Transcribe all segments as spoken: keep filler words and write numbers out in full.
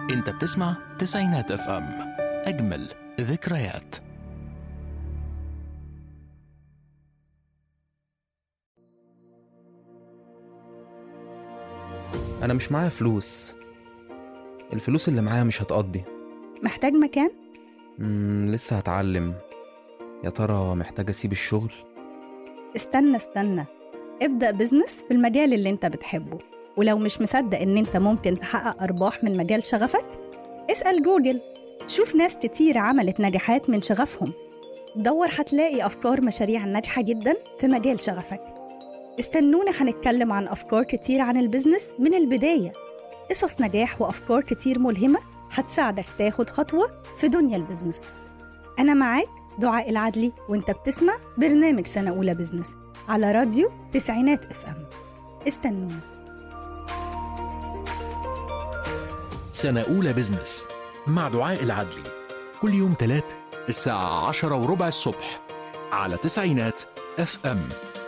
انت بتسمع تسعينات اف ام، اجمل ذكريات. أنا مش معايا فلوس. الفلوس اللي معايا مش هتقضي. محتاج مكان؟ مم لسه هتعلم. يا ترى محتاج أسيب الشغل؟ استنى استنى ابدأ بزنس في المجال اللي انت بتحبه، ولو مش مصدق ان انت ممكن تحقق أرباح من مجال شغفك، اسأل جوجل. شوف ناس كتير عملت نجاحات من شغفهم. دور هتلاقي أفكار مشاريع ناجحة جدا في مجال شغفك. استنونا هنتكلم عن أفكار كتير عن البزنس من البداية، قصص نجاح وأفكار كتير ملهمة هتساعدك تاخد خطوة في دنيا البزنس. أنا معاك دعاء العدلي، وانت بتسمع برنامج سنة أولى بزنس على راديو تسعينات اف ام. استنونا. سنة أولى بزنس مع دعاء العدلي، كل يوم تلات الساعة عشرة وربع الصبح على تسعينات اف ام.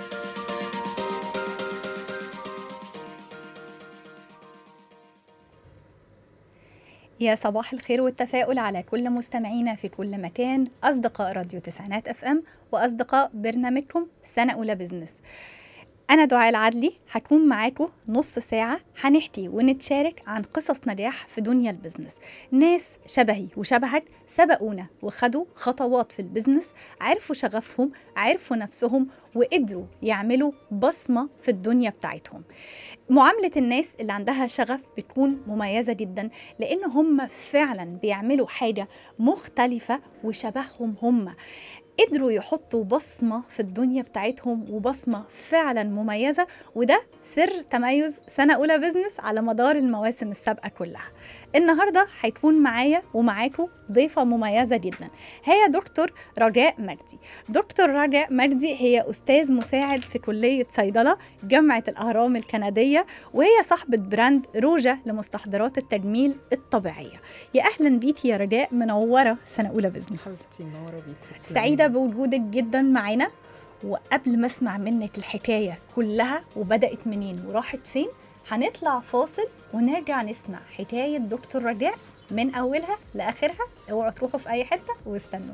يا صباح الخير والتفاؤل على كل مستمعينا في كل مكان، أصدقاء راديو تسعينات اف ام وأصدقاء برنامجكم سنة أولى بزنس. أنا دعاء العدلي، هكون معاكم نص ساعة هنحكي ونتشارك عن قصص نجاح في دنيا البزنس. ناس شبهي وشبهك سبقونا وخدوا خطوات في البزنس، عرفوا شغفهم، عرفوا نفسهم، وقدروا يعملوا بصمة في الدنيا بتاعتهم. معاملة الناس اللي عندها شغف بتكون مميزة جدا، لأن هم فعلا بيعملوا حاجة مختلفة وشبههم هم. قدروا يحطوا بصمة في الدنيا بتاعتهم وبصمة فعلا مميزة، وده سر تميز سنة أولى بزنس على مدار المواسم السابقة كلها. النهاردة هيكون معايا ومعاكم ضيفة مميزة جدا، هي دكتور رجاء مجدي. دكتور رجاء مجدي هي أستاذ مساعد في كلية صيدلة جامعة الأهرام الكندية، وهي صاحبة براند روجا لمستحضرات التجميل الطبيعية. يا أهلا بيكي يا رجاء، منورة سنة أولى بزنس. حبيبتي منورة بيكي، سعيدة بوجودك جدا معنا. وقبل ما اسمع منك الحكاية كلها وبدأت منين وراحت فين، هنطلع فاصل ونرجع نسمع حكاية دكتور رجاء من أولها لآخرها. اوعوا تروحوا في أي حتة واستنونا.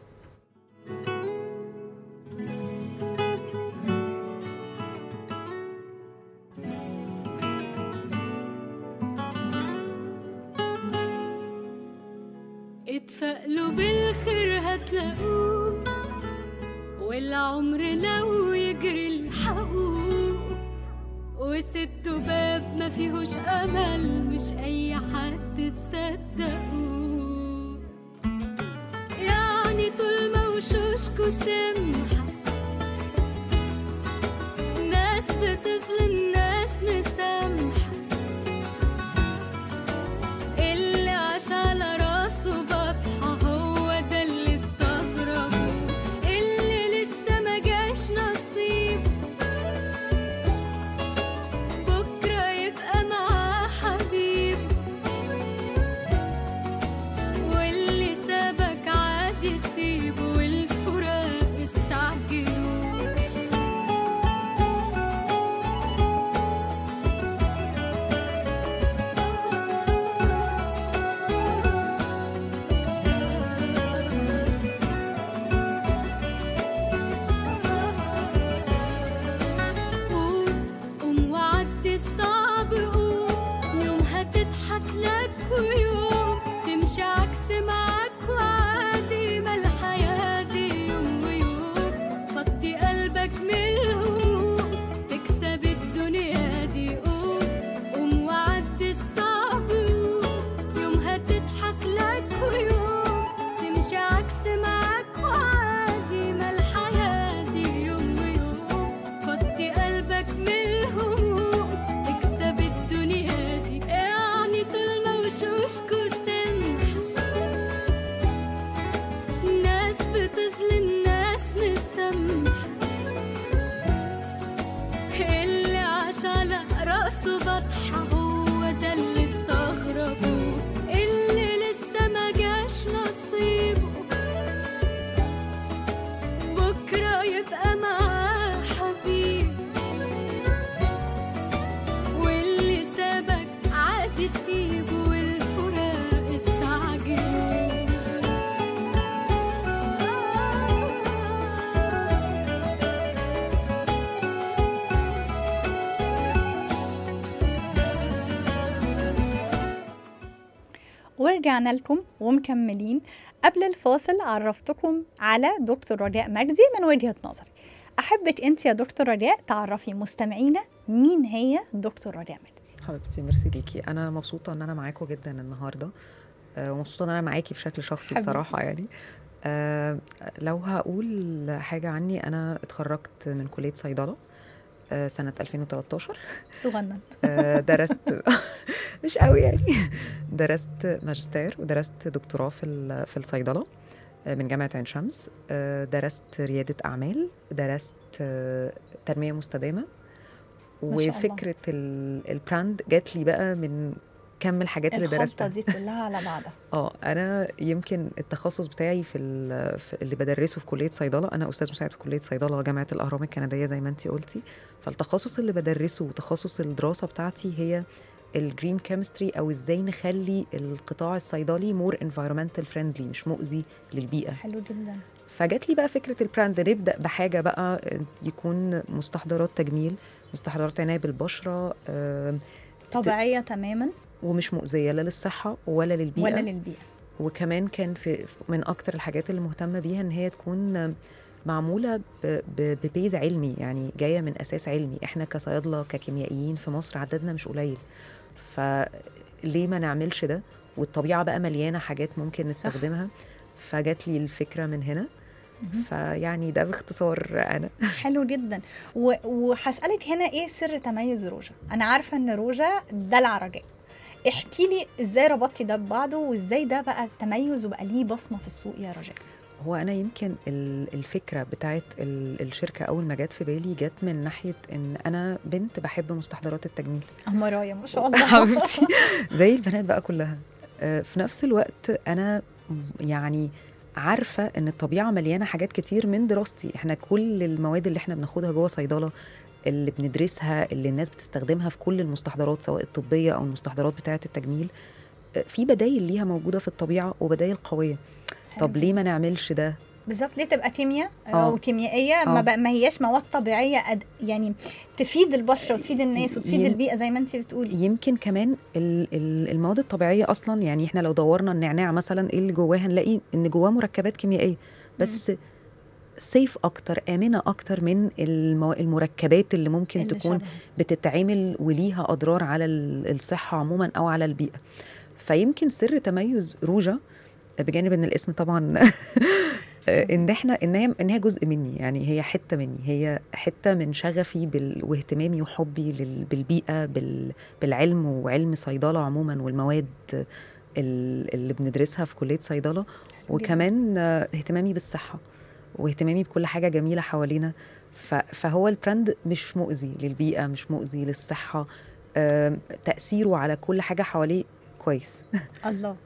اتفائلوا بالخير هتلاقوه، والعمر لو يجري الحقوق، وست باب ما فيهوش امل، مش اي حد تصدقوه. يعني طول ما وشوشكوا سمحة، ناس بتظلم ناس مسامحة، اللي عاش على راسه بطحة هو ده اللي استغربه، اللي لسه ما جاش نصيب بكرة يبقى معاه حبيب، واللي سابك عادي سيبه، والفراق استعجلوا. قوم وعدي الصعب، قوم يوم هتضحك لك، ويوم تمشي عكس معاك وعادي، ما الحياة دي يوم ويوم. فضي قلبك من الهموم تكسب الدنيا دي. قوم قوم وعدي الصعب، قوم يوم هتضحك لك، ويوم تمشي عكس معاك وعادي، ما الحياة دي يوم ويوم. فضي قلبك من الهموم تكسب الدنيا دي. يعني طول ما وشوشكوا سمحة، ناس بتظلم ناس مسامحة، اللي عاش على راسه بطحة هو ده اللي استغربوه، اللي لسه ما جاش نصيبه بكرة يبقى معاه حبيب، واللي سابك عادي سيبه، والفراق ورجعنا لكم ومكملين. قبل الفاصل عرفتكم على دكتور رجاء مجدي من وجهة نظري. أحبك أنت يا دكتور رجاء تعرفي مستمعينا مين هي دكتور رجاء مجدي. حبيبتي ميرسي ليكي، أنا مبسوطة أن أنا معاكم جدا النهاردة، أه ومبسوطة أن أنا معاكي بشكل شخصي حبيبتي. بصراحة يعني أه لو هقول حاجة عني، أنا اتخرجت من كلية صيدلة أه سنة ألفين وتلتاشر. صغنن. أه درست مش قوي يعني، درست ماجستير ودرست دكتوراه في في الصيدلة من جامعة عين شمس. درست ريادة أعمال، درست تنمية مستدامة، وفكرة البراند جات لي بقى من كم الحاجات اللي درستها. الخلطة دي كلها على بعضها. اه أنا يمكن التخصص بتاعي في, في اللي بدرسه في كلية صيدلة، أنا أستاذ مساعد في كلية صيدلة جامعة الأهرام الكندية زي ما أنتي قلتي. فالتخصص اللي بدرسه وتخصص الدراسة بتاعتي هي الجرين كيمستري، او ازاي نخلي القطاع الصيدلي مور انفايرمنتال فريندلي، مش مؤذي للبيئه. حلو جدا. فجات لي بقى فكره البراند، نبدا بحاجه بقى يكون مستحضرات تجميل، مستحضرات عنايه بالبشره، طبيعيه تماما ومش مؤذيه لا للصحه ولا للبيئه ولا للبيئه. وكمان كان في من اكتر الحاجات اللي مهتمه بيها ان هي تكون معموله ببيز علمي، يعني جايه من اساس علمي. احنا كصيادله ككيميائيين في مصر عددنا مش قليل، فليه ما نعملش ده؟ والطبيعة بقى مليانة حاجات ممكن نستخدمها. فجات لي الفكرة من هنا. فيعني ده باختصار أنا. حلو جدا. وهسألك هنا إيه سر تميز روجا؟ أنا عارفة أن روجا دلع رجاء، احكي لي إزاي ربطتي ده ببعضه، وإزاي ده بقى التميز وبقى ليه بصمة في السوق يا رجاء؟ هو أنا يمكن الفكرة بتاعت الشركة أول ما جت في بالي جت من ناحية إن أنا بنت بحب مستحضرات التجميل. أمرايا ما شاء الله. حبيبتي زي البنات بقى كلها. في نفس الوقت أنا يعني عارفة إن الطبيعة مليانة حاجات كتير من دراستي. إحنا كل المواد اللي إحنا بناخدها جوه صيدلة اللي بندرسها اللي الناس بتستخدمها في كل المستحضرات سواء الطبية أو المستحضرات بتاعة التجميل، في بدايل ليها موجودة في الطبيعة وبدايل قوية. طب ليه ما نعملش ده بالظبط؟ ليه تبقى كيمياء او كيميائيه ما, ما هياش مواد طبيعيه يعني تفيد البشره وتفيد الناس وتفيد يم... البيئه زي ما انت بتقولي. يمكن كمان المواد الطبيعيه اصلا، يعني احنا لو دورنا النعناع مثلا ايه اللي جواه هنلاقي ان جواه مركبات كيميائيه بس م. سيف اكتر، امنه اكتر من المو... المركبات اللي ممكن اللي تكون شبه. بتتعمل وليها اضرار على الصحه عموما او على البيئه. فيمكن سر تميز روجا بجانب ان الاسم طبعا ان احنا ان هي ان هي جزء مني، يعني هي حته مني، هي حته من شغفي بال... واهتمامي وحبي لل... بالبيئه بال... بالعلم وعلم صيدله عموما والمواد اللي بندرسها في كليه صيدله، وكمان اهتمامي بالصحه واهتمامي بكل حاجه جميله حوالينا. ف... فهو البراند مش مؤذي للبيئه، مش مؤذي للصحه، تاثيره على كل حاجه حواليه كويس. الله.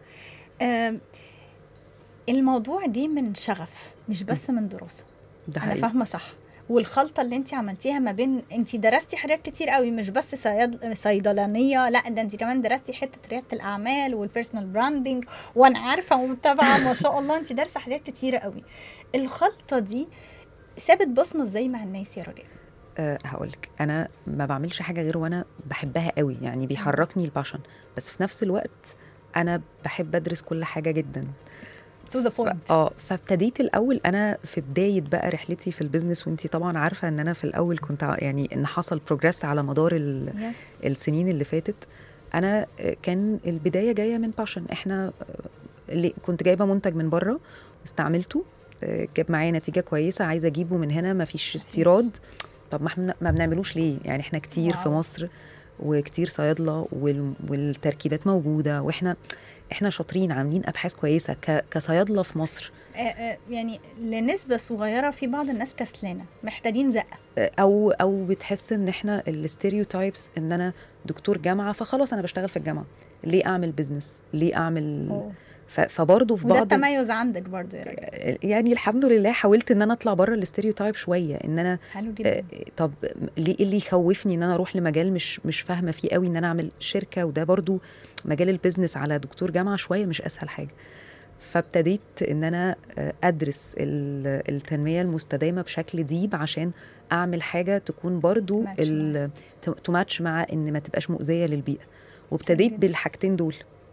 الموضوع دي من شغف مش بس من دراسة. أنا فاهمة صح؟ والخلطة اللي انت عملتيها ما بين انت درستي حاجات كتير قوي، مش بس صيد... صيدلانية، لا ده انت كمان درستي حتة ريادة الأعمال والبيرسونال براندنج، وأنا عارفة ومتابعة ما شاء الله انت دارسة حاجات كتيرة قوي. الخلطة دي سابت بصمة ازاي مع الناس يا رجاء؟ أه هقولك، أنا ما بعملش حاجة غير وأنا بحبها قوي، يعني بيحركني الباشن، بس في نفس الوقت أنا بحب أدرس كل حاجة جدا. to the point. اه فابتديت الاول انا في بدايه بقى رحلتي في البيزنس، وانتي طبعا عارفه ان انا في الاول كنت يعني ان حصل بروجرس على مدار yes. السنين اللي فاتت. انا كان البدايه جايه من باشن. احنا اللي كنت جايبه منتج من بره واستعملته، جاب معايا نتيجه كويسه، عايزه اجيبه من هنا، ما فيش استيراد. طب ما احنا ما بنعملوش ليه؟ يعني احنا كتير wow. في مصر وكتير صيادله والتركيبات موجوده، واحنا احنا شاطرين عاملين ابحاث كويسه كصيادله في مصر. يعني لنسبه صغيره في بعض الناس كسلانه محتاجين زقه، او او بتحس ان احنا الستيريوتايبس ان انا دكتور جامعه فخلاص انا بشتغل في الجامعه، ليه اعمل بزنس؟ ليه اعمل أوه. فبرضه في بعض وده التميز عندك برضه يا راجل. يعني الحمد لله حاولت ان انا اطلع بره الستيريوتايب شويه، ان انا حلو جدا. طب ليه اللي يخوفني ان انا اروح لمجال مش مش فاهمه فيه قوي، ان انا اعمل شركه، وده برضه مجال البيزنس على دكتور جامعه شويه مش اسهل حاجه. فابتديت ان انا ادرس التنميه المستدامه بشكل ديب عشان اعمل حاجه تكون برضه تماتش مع ان ما تبقاش مؤذيه للبيئه، وابتديت بالحاجتين دول.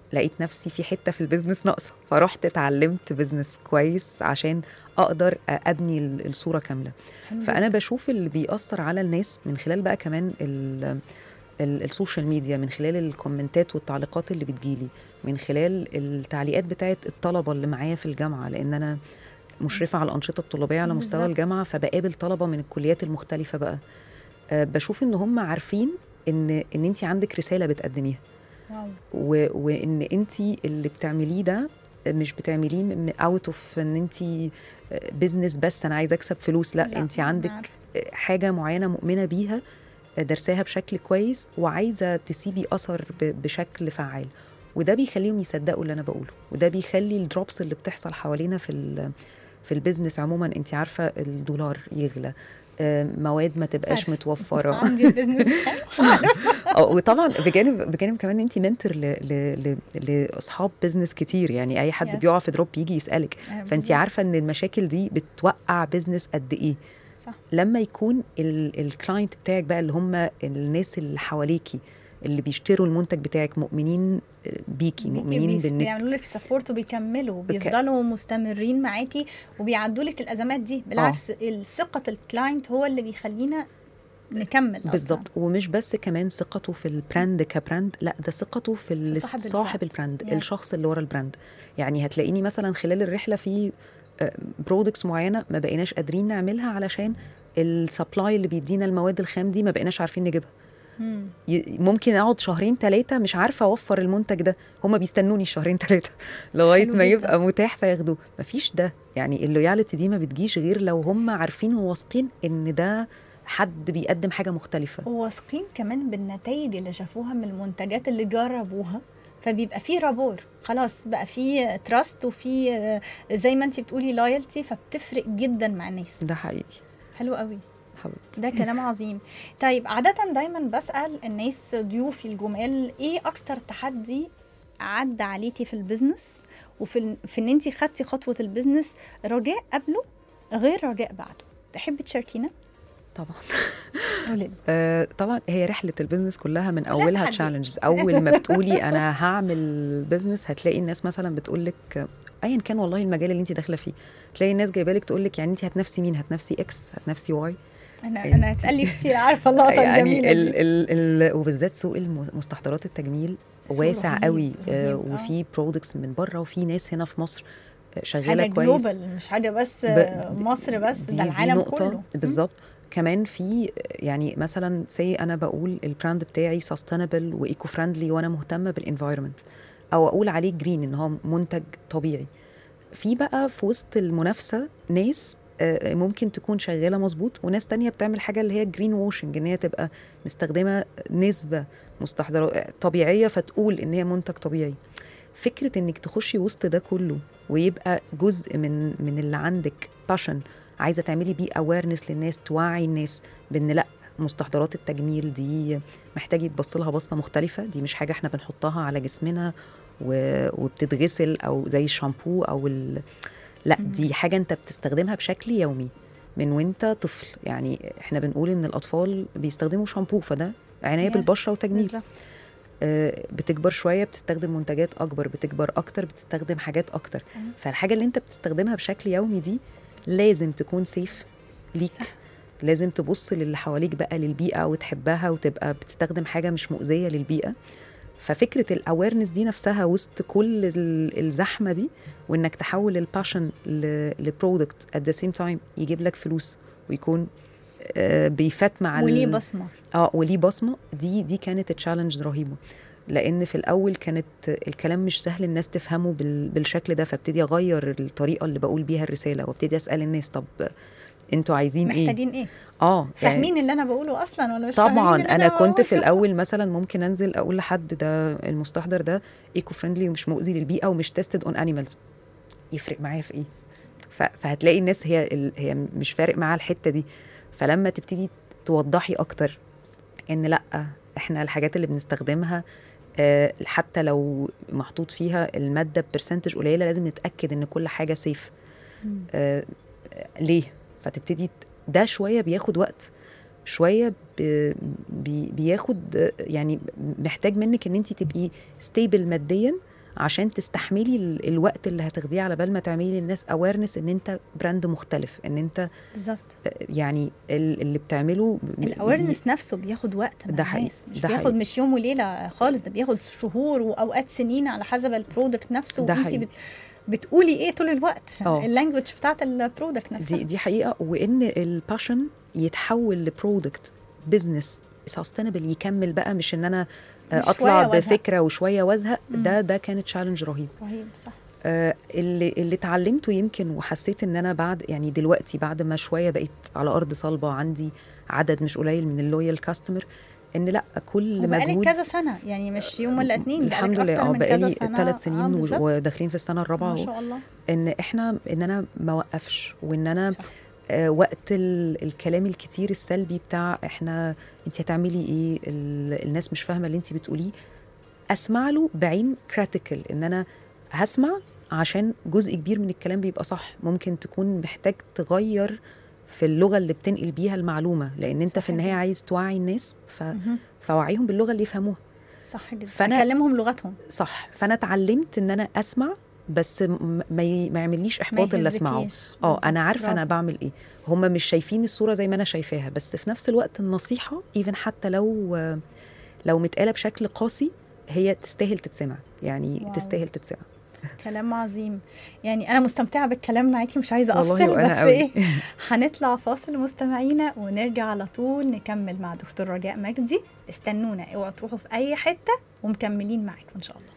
لقيت نفسي في حته في البيزنس ناقصه، فرحت اتعلمت بيزنس كويس عشان اقدر ابني ال- الصوره كامله. فانا بشوف اللي بيأثر على الناس من خلال بقى كمان ال ال- السوشيال ميديا، من خلال الكومنتات والتعليقات اللي بتجيلي، من خلال التعليقات بتاعت الطلبه اللي معايا في الجامعه، لان انا مشرفه على الانشطه الطلابيه على مستوى بالظبط. الجامعه، فبقابل طلبه من الكليات المختلفه بقى. أه بشوف ان هم عارفين ان ان انت عندك رساله بتقدميها، واو. و... وان انت اللي بتعمليه ده مش بتعمليه اوت اوف ان انت بزنس بس انا عايزه اكسب فلوس، لا, لا، انت أنا عندك عارفة. حاجه معينه مؤمنه بيها، درساها بشكل كويس وعايزه تسيبي اثر ب... بشكل فعال، وده بيخليهم يصدقوا اللي انا بقوله، وده بيخلي الدروبس اللي بتحصل حوالينا في ال... في البيزنس عموما. انت عارفه الدولار يغلى، آه، مواد ما تبقاش عارفة. متوفره. عندي البيزنس بتاعي. اه وطبعا بجانب بجانب كمان انت منتور ل... ل... ل... لاصحاب بزنس كتير، يعني اي حد Yes. بيقع في دروب يجي يسالك، أيوة فانت بالظبط. عارفه ان المشاكل دي بتوقع بزنس قد ايه. صح. لما يكون الكلاينت بتاعك بقى اللي هم الناس اللي حواليكي اللي بيشتروا المنتج بتاعك مؤمنين بيكي، مؤمنين بيس- بانك بيعملوا لك سبورت وبيكملوا، بيفضلوا مستمرين معاكي وبيعدوا لك الازمات دي. بالعكس ثقه الكلاينت هو اللي بيخلينا نكمل أصلاً. بالظبط. ومش بس كمان ثقته في البراند كبراند، لا ده ثقته في ال- صاحب صاحب البراند. البراند، Yes. الشخص اللي ورا البراند. يعني هتلاقيني مثلا خلال الرحله في برودكتس معينه ما بقيناش قادرين نعملها علشان السبلاي اللي بيدينا المواد الخام دي ما بقيناش عارفين نجيبها. مم. ي- ممكن اقعد شهرين ثلاثه مش عارفه اوفر المنتج ده، هما بيستنوني الشهرين ثلاثه لغايه حلو ما جداً. يبقى متاح فياخدوه. مفيش ده، يعني اللويالتي دي ما بتجيش غير لو هم عارفين وواثقين ان ده حد بيقدم حاجه مختلفه. وواثقين كمان بالنتائج اللي شافوها من المنتجات اللي جربوها، فبيبقى فيه رابور، خلاص بقى فيه تراست وفيه زي ما انت بتقولي لويالتي، فبتفرق جدا مع الناس. ده حقيقي حلو قوي، حبيبتي. ده كلام عظيم. طيب عادة دايما بسأل الناس ضيوفي الجمال ايه اكتر تحدي عدى عليكي في البيزنس، وفي ال... في ان انتي خدتي خطوة البيزنس رجاء قبله غير رجاء بعده، تحبي تشاركينا؟ طبعا. قولي. آه طبعا هي رحله البيزنس كلها من كلها اولها تحدي. تشالنجز. اول ما بتقولي انا هعمل بيزنس هتلاقي الناس مثلا بتقول لك ايا كان والله المجال اللي انت داخله فيه، تلاقي الناس جايبه لك تقول لك يعني انت هتنافسي مين؟ هتنافسي اكس؟ هتنافسي واي؟ انا انا هتسالي كتير، عارفه اللقطه يعني الجميله ال دي. ال ال وبالذات سوق الم- مستحضرات التجميل سوق واسع رهيب، قوي. آه رهيب، آه. وفي برودكتس من بره وفي ناس هنا في مصر آه، شغاله حاجه كويس. جلوبال، مش حاجه بس ب- مصر بس، دي- ده دي العالم نقطة كله. بالظبط. كمان في يعني مثلا سي انا بقول البراند بتاعي سستينبل وايكو فريندلي وانا مهتمه بالانفايرمنت، او اقول عليه جرين ان هو منتج طبيعي. في بقى في وسط المنافسه ناس آه، ممكن تكون شغاله مظبوط، وناس تانية بتعمل حاجه اللي هي جرين واشنج، ان هي تبقى مستخدمه نسبه مستحضرات طبيعيه فتقول ان هي منتج طبيعي. فكره انك تخشي وسط ده كله ويبقى جزء من من اللي عندك باشن عايزه تعملي بيه اويرنس للناس، توعي الناس بان لا مستحضرات التجميل دي محتاج يتبص لها بصه مختلفه، دي مش حاجه احنا بنحطها على جسمنا و- وبتتغسل او زي الشامبو او ال... لا دي حاجه انت بتستخدمها بشكل يومي من وانت طفل. يعني احنا بنقول ان الاطفال بيستخدموا شامبو، فده عنايه Yes. بالبشره وتجميل. بالظبط. آه، بتكبر شويه بتستخدم منتجات اكبر، بتكبر اكتر بتستخدم حاجات اكتر. فالحاجه اللي انت بتستخدمها بشكل يومي دي لازم تكون سيف ليك. صح. لازم تبص للي حواليك بقى للبيئه وتحبها وتبقى بتستخدم حاجه مش مؤذيه للبيئه. ففكره الاويرنس دي نفسها وسط كل ال- الزحمه دي، وانك تحول الباشن لبرودكت ات ذا سيم تايم يجيب لك فلوس ويكون آه، بيفات مع ال- وليه بصمه. اه وليه بصمه. دي دي كانت تشالنج رهيبه، لان في الاول كانت الكلام مش سهل الناس تفهمه بال- بالشكل ده، فابتدي اغير الطريقه اللي بقول بيها الرساله، وابتدي اسال الناس طب انتوا عايزين ايه؟ محتاجين ايه؟ اه فاهمين اللي انا بقوله اصلا ولا مش فاهمين طبعا. اللي انا كنت في بقوله؟ الاول مثلا ممكن انزل اقول لحد ده المستحضر ده ايكو فريندلي ومش مؤذي للبيئه ومش تيستد اون انيمالز، يفرق معايا في ايه؟ ف- فهتلاقي الناس هي ال- هي مش فارق معاها الحته دي. فلما تبتدي توضحي اكتر ان لا احنا الحاجات اللي بنستخدمها آه، حتى لو محطوط فيها الماده ببرسنتج قليله لازم نتاكد ان كل حاجه سيف. آه، ليه؟ فتبتدي ده شويه بياخد وقت، شويه ب- بي- بياخد آه، يعني محتاج منك ان انت تبقي ستيبل ماديا عشان تستحملي ال- الوقت اللي هتاخديه على بال ما تعملي للناس اويرنس ان انت براند مختلف، ان انت بالظبط. يعني ال- اللي بتعمله الاويرنس نفسه بياخد وقت مع ده حقيقي، الناس، مش ده بياخد حقيقي. مش يوم وليله خالص، ده بياخد شهور واوقات سنين على حسب البرودكت نفسه. ده وانت حقيقي. بت بتقولي ايه طول الوقت، اه. اللانجوج بتاعت البرودكت نفسها. دي دي حقيقه. وان الباشن يتحول لبرودكت بزنس سستينبل يكمل بقى، مش ان انا مش اطلع شوية وازهق. بفكره وشويه وازهق. ده ده كانت تشالنج رهيب. رهيب صح. آه، اللي اللي اتعلمته يمكن وحسيت ان انا بعد يعني دلوقتي بعد ما شويه بقيت على ارض صلبه، عندي عدد مش قليل من اللويال كاستمر، ان لا كل وبقالك مجهود كذا سنه، يعني مش يوم ولا اتنين، الحمد بقالك لله. أكتر اه من كذا بقالي سنة. ثلاث سنين آه و- بالظبط. وداخلين في السنه الرابعه ما اهو. شاء الله. ان احنا ان انا ما وقفش، وان انا صح. آه وقت ال الكلام الكتير السلبي بتاع احنا انت هتعملي ايه، ال- الناس مش فاهمه اللي انت بتقوليه، اسمع له بعين كريتيكال، ان انا هسمع عشان جزء كبير من الكلام بيبقى صح، ممكن تكون محتاج تغير في اللغه اللي بتنقل بيها المعلومه، لان انت صح في النهايه جدا. عايز توعي الناس، ف... مهم. فوعيهم باللغه اللي يفهموها. صح جدا. فأنا- اكلمهم لغتهم. صح. فانا اتعلمت ان انا اسمع، بس م- ما ي- ما يعمليش احباط اللي اسمعه. يهزكيش. اه بالظبط. انا عارفه انا برافو. بعمل ايه، هم مش شايفين الصوره زي ما انا شايفاها، بس في نفس الوقت النصيحه ايفن حتى لو لو متقاله بشكل قاسي هي تستاهل تتسمع، يعني واو. تستاهل تتسمع. كلام عظيم. يعني انا مستمتعه بالكلام معاكي، مش عايزه والله افصل، وأنا بس قوي. ايه هنطلع فاصل مستمعينا ونرجع على طول نكمل مع دكتور رجاء مجدي. استنونا، اوعوا تروحوا في اي حته، ومكملين معاكم ان شاء الله.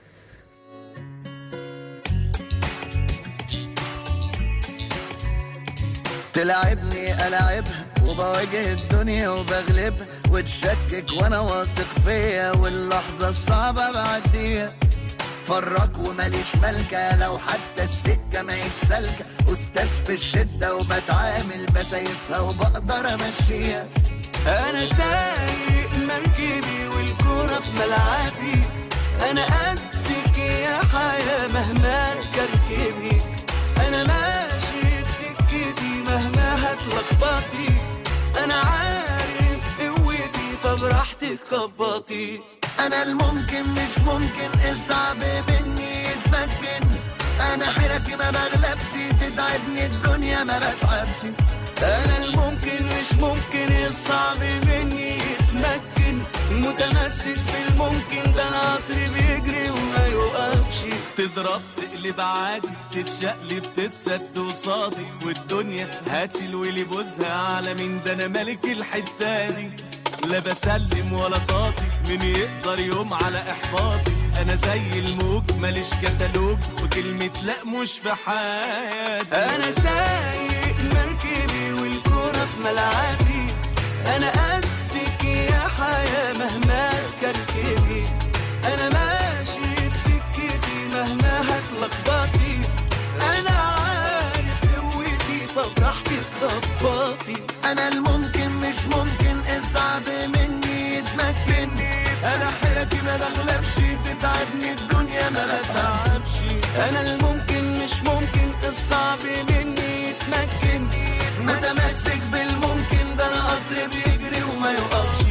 تلعبني ألعبها وبواجه الدنيا وبغلبها، وتشكك وانا واثق فيا، واللحظة الصعبة بعديها. فرق وماليش ملكة، لو حتى السكة ماهيش سالكة، أستاذ في الشدة وبتعامل بسايسها وبقدر أمشيها. أنا سايق مركبي والكورة في ملعبي، أنا قدك يا حياة مهما تكركبي، أنا ماشي في سكتي مهما هتلخبطي، أنا عارف قوتي فبراحتك خبطي. أنا الممكن مش ممكن، الصعب مني يتمكن، أنا حيرتي ما بغلبش، تتعبني الدنيا ما بتعبش. أنا الممكن مش ممكن، الصعب مني يتمكن، متمسك بالممكن، ده أنا قطري بيجري وما يوقفش. تضرب تقلب عادي، تتشقلب تتسد وصادي، والدنيا هاتلولي بوزها على مين، ده أنا ملك الحتة دي، لا بسلم ولا طاطي، من يقدر يوم على إحباطي، أنا زي الموج ماليش كتالوج، وكلمة لأ مش في حياتي. أنا سايق مركبي والكورة في ملعبي، أنا قدك يا حياة مهما تكركبي، أنا ماشي في سكتي مهما هتلخبطي، أنا عارف قوتي فبراحتك خبطي. أنا الممكن مش ممكن، الصعب مني يتمكن، أنا حيرتي ما بغلبش، تتعبني الدنيا ما بتعبش. أنا الممكن مش ممكن، الصعب مني يتمكن، متمسك بالممكن، ده أنا قطر بيجري وما يوقفش.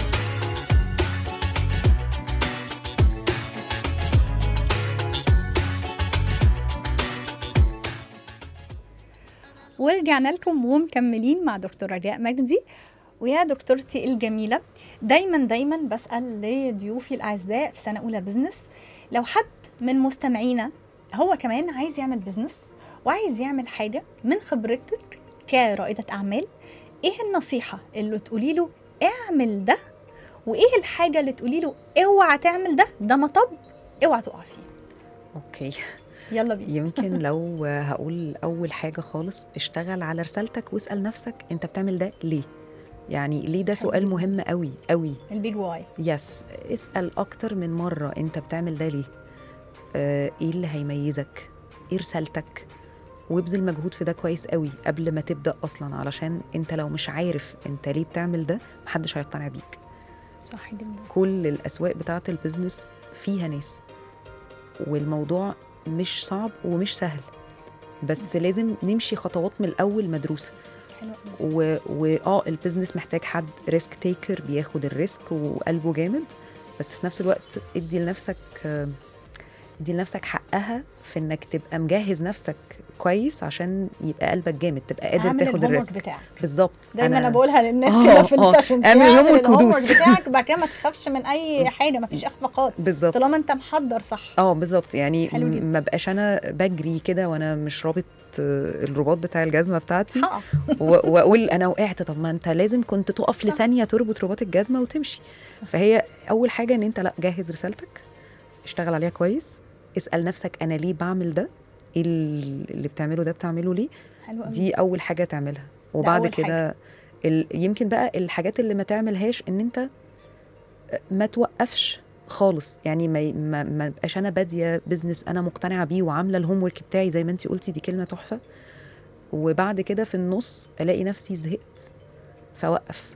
ورجعنا لكم ومكملين مع دكتور رجاء مجدي. ويا دكتورتي الجميلة، دايما دايما بسأل لضيوفي الأعزاء في سنة أولى بزنس، لو حد من مستمعينا هو كمان عايز يعمل بزنس وعايز يعمل حاجة من خبرتك كرائدة أعمال، إيه النصيحة اللي تقولي له اعمل ده، وإيه الحاجة اللي تقولي له اوعى تعمل ده، ده مطب اوعى تقع فيه؟ اوكي. يلا بينا. يمكن لو هقول اول حاجه خالص، اشتغل على رسالتك واسال نفسك انت بتعمل ده ليه، يعني ليه، ده سؤال مهم قوي قوي. البيج واي. يس، اسال اكتر من مره انت بتعمل ده ليه، آه، ايه اللي هيميزك، ايه رسالتك، وابذل مجهود في ده كويس قوي قبل ما تبدا اصلا، علشان انت لو مش عارف انت ليه بتعمل ده محدش هيقتنع بيك. صح جدا. كل الاسواق بتاعه البيزنس فيها ناس، والموضوع مش صعب ومش سهل، بس لازم نمشي خطوات من الاول مدروسه. حلو. و... واه البيزنس محتاج حد ريسك تيكر، بياخد الريسك وقلبه جامد، بس في نفس الوقت ادي لنفسك دي لنفسك حقها في انك تبقى مجهز نفسك كويس عشان يبقى قلبك جامد، تبقى قادر اعمل تاخد الهومورك الريسك بتاعك. بالظبط. دايما انا بقولها للناس آه، كده في آه، السيشنز، اعمل اعمل الهومورك الهومورك ودوس. بتاعك بعد كده ما تخافش من اي حاجه، ما فيش اخفاقات بالظبط طالما انت محضر صح. اه بالظبط. يعني حلو جدا. ما بقاش انا بجري كده وانا مش رابط آه، الرباط بتاع الجزمه بتاعتي حقق. و- واقول انا وقعت. طب ما انت لازم كنت تقف لثانيه تربط رباط الجزمه وتمشي. صح. فهي اول حاجه ان انت لا جهز رسالتك، اشتغل عليها كويس، اسال نفسك انا ليه بعمل ده، ايه اللي بتعمله ده بتعمله ليه. حلو قوي. دي اول حاجه تعملها. وبعد أول كده ال- يمكن بقى الحاجات اللي ما تعملهاش ان انت ما توقفش خالص. يعني ما ما ما بقاش انا باديه بزنس انا مقتنعه بيه وعامله الهوم ورك بتاعي زي ما انتي قلتي، دي كلمه تحفه، وبعد كده في النص الاقي نفسي زهقت فوقف.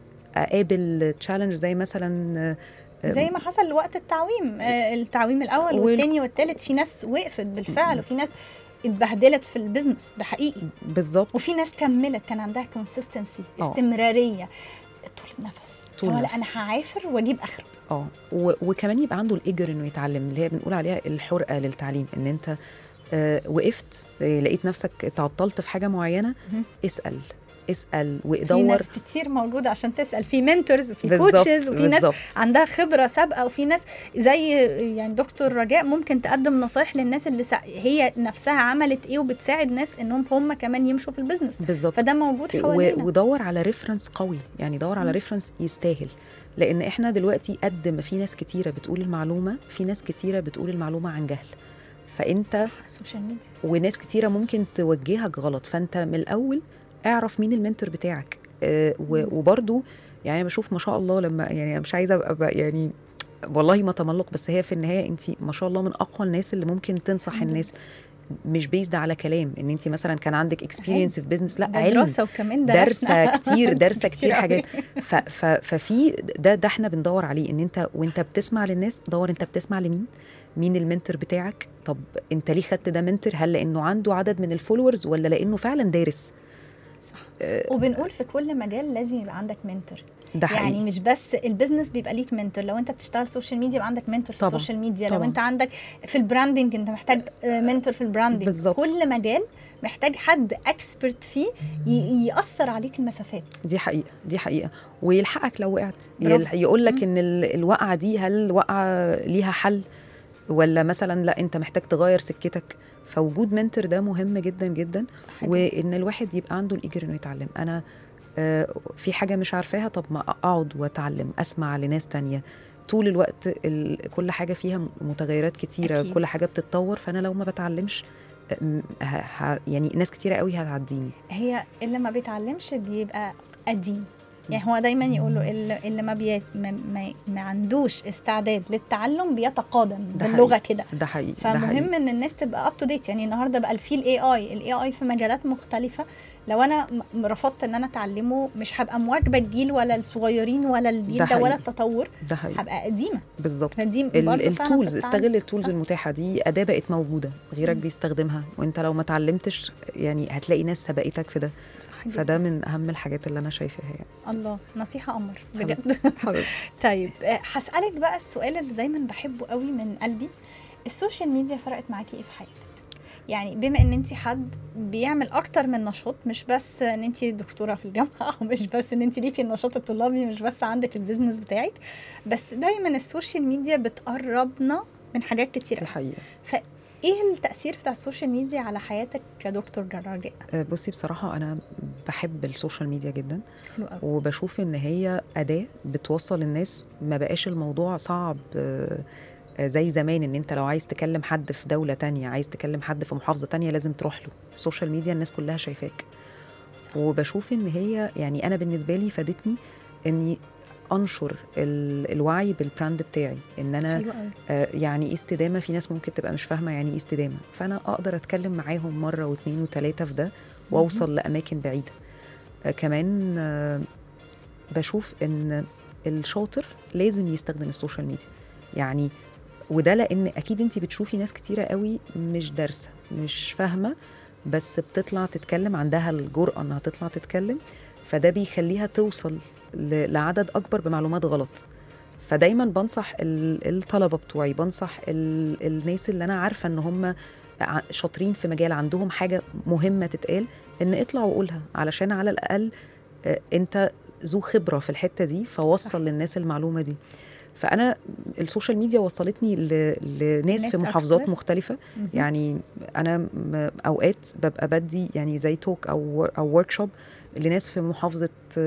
اقابل تشالنج زي مثلا آه، زي ما حصل وقت التعويم، آه، التعويم الاول وال- والتاني والتالت، في ناس وقفت بالفعل وفي ناس اتبهدلت في البيزنس ده حقيقي، بالظبط وفي ناس كملت كان عندها كونسيستنسي، آه. استمراريه، طول نفس، طول هو لا نفس. انا هعافر واجيب اخره. اه و- وكمان يبقى عنده الاجر انه يتعلم، اللي هي بنقول عليها الحرقه للتعليم. ان انت آه وقفت آه لقيت نفسك تعطلت في حاجه معينه، مهم. اسال اسال في وادور. ناس كتير موجوده عشان تسال، في منتورز وفي بالظبط، كوتشز وفي ناس بالظبط. عندها خبره سابقه، وفي ناس زي يعني دكتور رجاء ممكن تقدم نصايح للناس اللي سا... هي نفسها عملت ايه وبتساعد ناس انهم هم كمان يمشوا في البيزنس. بالظبط. فده موجود و- حوالينا. ودور على ريفرنس قوي، يعني دور على ريفرنس يستاهل. لان احنا دلوقتي قد ما في ناس كتيره بتقول المعلومه، في ناس كتيره بتقول المعلومه عن جهل. فانت صح، السوشيال ميديا. وناس كتيره ممكن توجهك غلط. فانت من الاول اعرف مين المنتور بتاعك. آه و- وبرضو يعني بشوف ما شاء الله، لما يعني أنا مش عايزه ابقى بقى يعني والله ما تملق، بس هي في النهايه انت ما شاء الله من اقوى الناس اللي ممكن تنصح الحمد الناس، مش بيزد على كلام ان انت مثلا كان عندك اكسبيرينس في بزنس، لا ده علم، دراسه وكمان دارسه درسنا. كتير دارسه كتير كتير أوي. حاجات. ف ف ففي ده ده احنا بندور عليه. ان انت وانت بتسمع للناس دور انت بتسمع لمين، مين المنتور بتاعك. طب انت ليه خدت ده منتور؟ هل لانه عنده عدد من الفولورز ولا لانه فعلا دارس؟ صح. وبنقول في كل مجال لازم يبقى عندك منتور. ده حقيقي. يعني مش بس البيزنس بيبقى ليك منتور، لو انت بتشتغل سوشيال ميديا يبقى عندك منتور في طبعاً. السوشيال ميديا، طبعاً. لو انت عندك في البراندنج انت محتاج منتور في البراندنج. بالظبط. كل مجال محتاج حد اكسبرت فيه ي- يأثر عليك المسافات. دي حقيقة، دي حقيقة. ويلحقك لو وقعت، برافو. يقول لك ان ال- الوقعة دي هل وقعة ليها حل ولا مثلا لا انت محتاج تغير سكتك. فوجود منتور ده مهم جدا جدا. صح جدا. وان الواحد يبقى عنده الاجر انه يتعلم. انا آه، في حاجة مش عارفاها، طب ما اقعد واتعلم، اسمع لناس تانية. طول الوقت ال- كل حاجة فيها متغيرات كتيرة، أكيد. كل حاجة بتتطور. فانا لو ما بتعلمش آه، ه- ه- يعني ناس كتيرة قوي هتعديني. هي اللي ما بيتعلمش بيبقى قديم. يعني هو دايما يقولوا اللي, اللي ما, بي... ما, ما, ما عندوش استعداد للتعلم بيتقادم ده باللغه حقيقي. كده. ده حقيقي. ده فمهم حقيقي. ان الناس تبقى اب تو ديت. يعني النهارده بقى في الاي اي الاي اي في مجالات مختلفه، لو انا م- رفضت ان انا اتعلمه مش هبقى مواكبه الجيل ولا الصغيرين ولا الجيل ده ده ولا حقيقي. التطور، ده حقيقي. هبقى قديمه. بالظبط. فدي ال- برضه فعلاً التولز، في التعلم. استغل التولز صح. المتاحه دي. اداه بقت موجوده، غيرك مم. بيستخدمها، وانت لو ما اتعلمتش يعني هتلاقي ناس سبقتك في ده. صح جداً. فده من اهم الحاجات اللي انا شايفاها يعني. الله، نصيحه قمر بجد. حبيبتي. طيب آه، هسألك بقى السؤال اللي دايما بحبه قوي من قلبي، السوشيال ميديا فرقت معاكي ايه في حياتك؟ يعني بما ان انت حد بيعمل اكتر من نشاط، مش بس ان انت دكتوره في الجامعه، او مش بس ان انت ليكي النشاط الطلابي، مش بس عندك البيزنس بتاعك، بس دايما السوشيال ميديا بتقربنا من حاجات كتير دي قوي. حقيقه. فايه التأثير بتاع السوشيال ميديا على حياتك كدكتور رجاء؟ آه، بصي بصراحه انا بحب السوشيال ميديا جدا، حلو قوي. وبشوف ان هي اداه بتوصل الناس. ما بقاش الموضوع صعب آه، آه، زي زمان ان انت لو عايز تكلم حد في دوله تانية، عايز تكلم حد في محافظه تانية، لازم تروح له. السوشيال ميديا الناس كلها شايفاك. وبشوف ان هي يعني انا بالنسبه لي فادتني اني انشر ال- الوعي بالبراند بتاعي. ان انا حلو قوي. آه، يعني ايه استدامه. في ناس ممكن تبقى مش فاهمه يعني ايه استدامه، فانا اقدر اتكلم معاهم مره واثنين وثلاثه في ده واوصل لاماكن بعيده. آه، كمان آه، بشوف ان الشاطر لازم يستخدم السوشيال ميديا. يعني وده لان اكيد انتي بتشوفي ناس كتيره قوي مش دارسه، مش فاهمه، بس بتطلع تتكلم، عندها الجرأة انها تطلع تتكلم. فده بيخليها توصل ل- لعدد اكبر بمعلومات غلط. فدايما بنصح الطلبه بتوعي، بنصح الناس اللي انا عارفه ان هم شاطرين في مجال، عندهم حاجه مهمه تتقال، ان اطلع وقولها، علشان على الاقل انت ذو خبره في الحته دي، فوصل صح. للناس المعلومه دي. فانا السوشيال ميديا وصلتني لناس في محافظات أكتر. مختلفه. م-م. يعني انا اوقات ببقى بدي يعني زي توك او او ورك شوب لناس في محافظه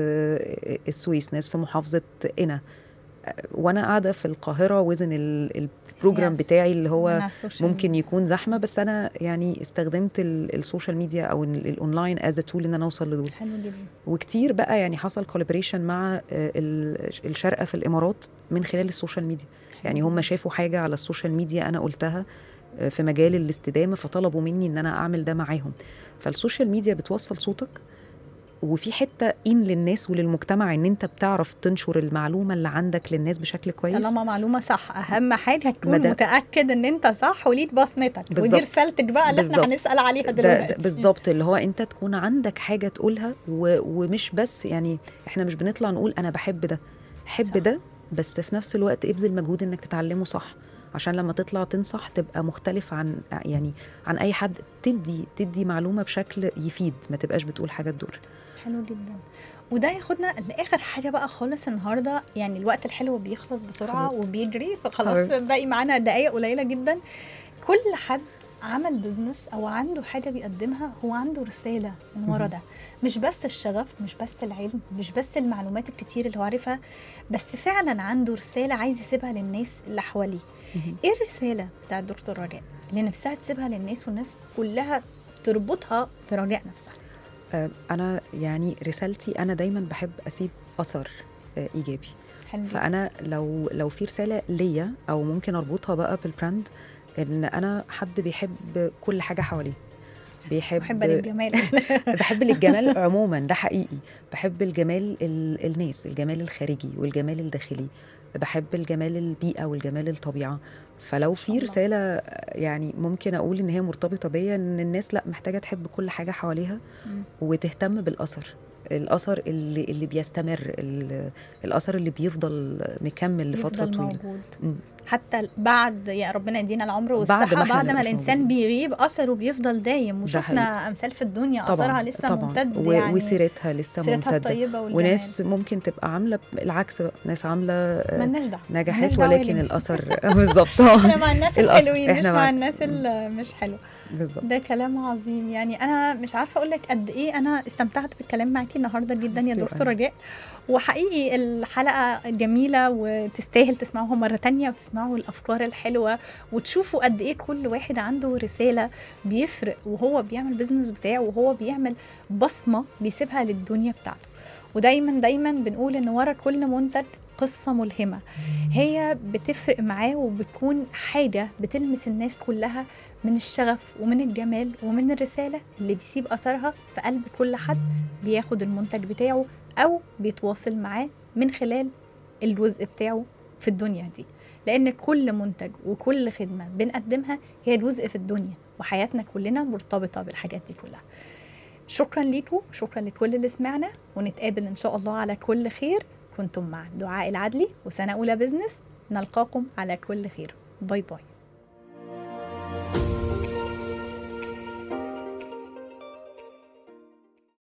السويس، ناس في محافظه قنا، وانا قاعده في القاهره وزن البروجرام yes. بتاعي اللي هو ممكن يكون زحمه، بس انا يعني استخدمت السوشيال ميديا او الاونلاين از تول ان انا اوصل لدول. حلو جدا. وكتير بقى يعني حصل كولابوريشن مع الشارقه في الامارات من خلال السوشيال ميديا. يعني هم شافوا حاجه على السوشيال ميديا انا قلتها في مجال الاستدامه، فطلبوا مني ان انا اعمل ده معاهم. فالسوشيال ميديا بتوصل صوتك، وفي حته ان للناس وللمجتمع ان انت بتعرف تنشر المعلومه اللي عندك للناس بشكل كويس. طالما معلومه صح، اهم حاجه تكون متاكد ان انت صح وليك بصمتك، ودي رسالتك بقى اللي احنا هنسال عليها دلوقتي. بالظبط، اللي هو انت تكون عندك حاجه تقولها، و... ومش بس يعني احنا مش بنطلع نقول انا بحب ده، حب صح. ده، بس في نفس الوقت ابذل مجهود انك تتعلمه صح، عشان لما تطلع تنصح تبقى مختلف عن يعني عن اي حد، تدي تدي معلومه بشكل يفيد، ما تبقاش بتقول حاجه تضر. حلو جدا. وده ياخدنا لاخر حاجه بقى خالص النهارده، يعني الوقت الحلو بيخلص بسرعه حبيت. وبيجري، فخلاص حبيت. باقي معانا دقايق قليله جدا. كل حد عمل بزنس او عنده حاجه بيقدمها هو عنده رساله من ورا ده، مش بس الشغف، مش بس العلم، مش بس المعلومات الكتير اللي هو عارفها، بس فعلا عنده رساله عايز يسيبها للناس اللي حواليه. ايه الرساله بتاع الدكتور رجاء اللي نفسها تسيبها للناس والناس كلها تربطها برجاء نفسها؟ أنا يعني رسالتي أنا دايما بحب أسيب أثر إيجابي. حلو. فأنا لو لو في رسالة ليا أو ممكن أربطها بقى بالبراند، إن أنا حد بيحب كل حاجة حواليه، بيحب بحب الجمال بحب الجمال عموما، ده حقيقي. بحب الجمال الناس، الجمال الخارجي والجمال الداخلي، بحب الجمال البيئة والجمال الطبيعة. فلو في رسالة يعني ممكن أقول إن هي مرتبطة بيا، إن الناس لأ محتاجة تحب كل حاجة حواليها م. وتهتم بالأثر، الأثر اللي, اللي بيستمر، الأثر اللي بيفضل مكمل لفترة طويلة، حتى بعد يا ربنا يدينا العمر والصحة، بعد ما, بعد ما الإنسان موجود. بيغيب أثره بيفضل دايم، وشفنا أمثال في الدنيا أثرها لسه طبعًا. ممتد يعني، وسيرتها لسه ممتدة، وناس ممكن تبقى عاملة العكس بقى، ناس عاملة نجحت ولكن الأثر بالظبط احنا مع الناس الحلوين مش مع الناس اللي مش حلوة. ده كلام عظيم. يعني أنا مش عارفة أقول لك قد إيه أنا استمتعت بالكلام معاكي النهاردة جدا يا دكتور رجاء، وحقيقي الحلقة جميلة وتستاهل تسمعوها مرة تانية، وتسمعوا الأفكار الحلوة، وتشوفوا قد إيه كل واحد عنده رسالة بيفرق وهو بيعمل بيزنس بتاعه، وهو بيعمل بصمة بيسيبها للدنيا بتاعته. ودايما دايما بنقول إن ورا كل منتج قصة ملهمة، هي بتفرق معاه وبتكون حاجة بتلمس الناس كلها، من الشغف ومن الجمال ومن الرسالة اللي بيسيب أثرها في قلب كل حد بياخد المنتج بتاعه أو بيتواصل معاه من خلال الجزء بتاعه في الدنيا دي. لأن كل منتج وكل خدمة بنقدمها هي جزء في الدنيا، وحياتنا كلنا مرتبطة بالحاجات دي كلها. شكرا ليكم، شكرا لكل اللي سمعنا، ونتقابل إن شاء الله على كل خير. كنتم مع دعاء العدلي وسنة أولى بزنس، نلقاكم على كل خير. باي باي.